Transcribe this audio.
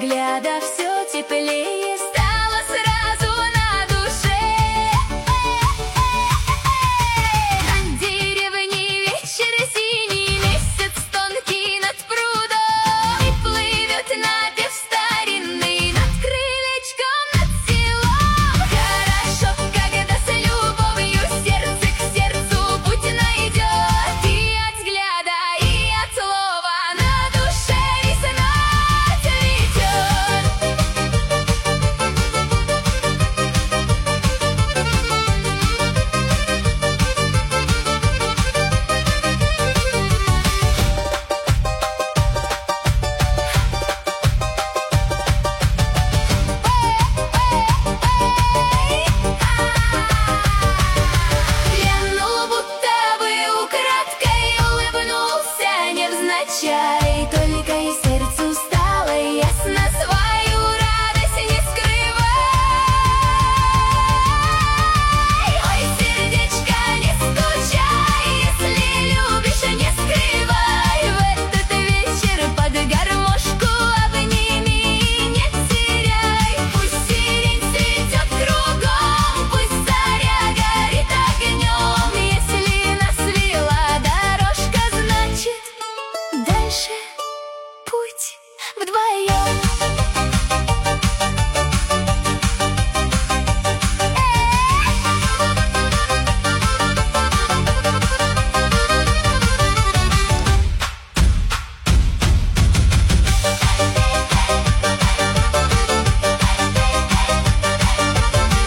взгляда все теплее стало сразу на душе. На деревне вечер, синий месяц тонкий над прудом, и плывет напев старинный над крылечком, над селом. Хорошо, когда с любовью сердце к сердцу путь найдет, и от взгляда, и от слова на душе весна цветет. Глянул, будто бы украдкой улыбнулся невзначай, только и сердцу стало ясно, свою радость не скрывай. Ой, сердечко, не скучай, если любишь, не скрывай. В этот вечер под гармошку обними и не теряй. Пусть сирень цветет кругом, пусть заря горит огнем. Если нас вела дорожка, значит дальше путь вдвоем.